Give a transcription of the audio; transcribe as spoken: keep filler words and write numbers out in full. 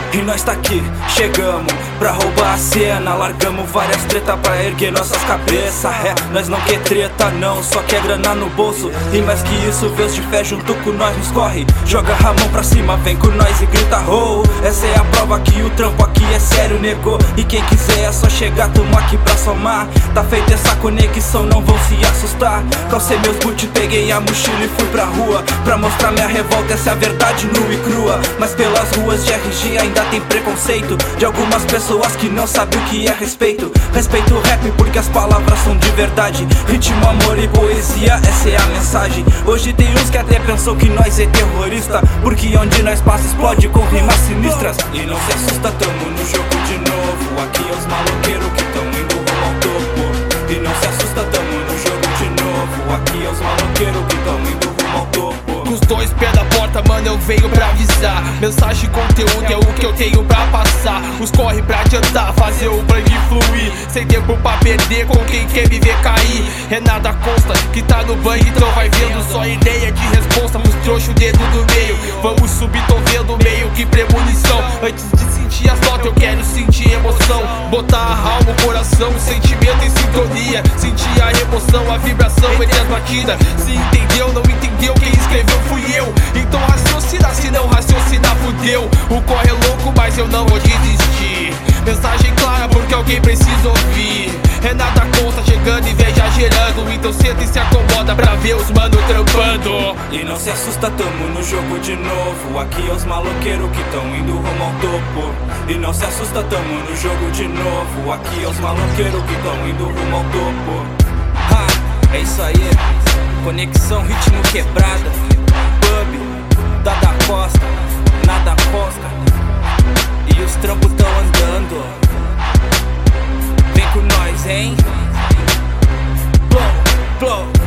E nós tá aqui, chegamos pra roubar a cena. Largamos várias treta pra erguer nossas cabeças. É, nós não quer treta não, só quer grana no bolso. E mais que isso, Deus de fé junto com nós nos corre. Joga a mão pra cima, vem com nós e grita ho. Essa é a prova que o trampo aqui é sério, nego. E quem quiser é só chegar, tamo aqui pra somar. Tá feita essa conexão, não vão se assustar. Calcei meus boot, peguei a mochila e fui pra rua pra mostrar minha revolta, essa é a verdade nua e crua. Mas pelas ruas de R G ainda tem preconceito de algumas pessoas que não sabem o que é respeito. Respeito o rap porque as palavras são de verdade. Ritmo, amor e poesia, essa é a mensagem. Hoje tem uns que até pensam que nós é terrorista, porque onde nós passa explode com rimas sinistras. E não se assusta, tamo no jogo de novo. Aqui é os maloqueiros que tão indo rumo ao topo. E não se assusta, tamo no jogo de novo. Aqui é os maloqueiros que tão indo rumo ao topo. Com os dois pés da porta, mano, eu venho pra avisar. Mensagem e conteúdo é o que eu tenho pra passar. Os corre pra adiantar, fazer o bang fluir. Sem tempo pra perder com quem quer me ver cair. É nada consta que tá no bang, então vai vendo. Só ideia de resposta pros trouxos, dedo do meio. Vamos subir, tô vendo meio que premonição. Antes de sentir as notas, eu quero sentir emoção. Botar a alma, o coração, o sentimento em sintonia. Sentir a emoção, a vibração entre as batidas. Se entendeu, não entendeu, quem escreveu fui eu. Então raciocina, se não raciocinar fudeu. O corre é louco, mas eu não vou desistir. Mensagem clara porque alguém precisa ouvir. É nada conta, chegando, inveja gerando. Então senta e se acomoda pra ver os mano trampando. E não se assusta, tamo no jogo de novo. Aqui é os maloqueiros que tão indo rumo ao topo. E não se assusta, tamo no jogo de novo. Aqui é os maloqueiros que tão indo rumo ao topo. Ha, é isso aí. Conexão, ritmo quebrada. Pub, Dada Costa, nada costa. E os trampos tão andando. Vem com nós, hein? Blow, blow.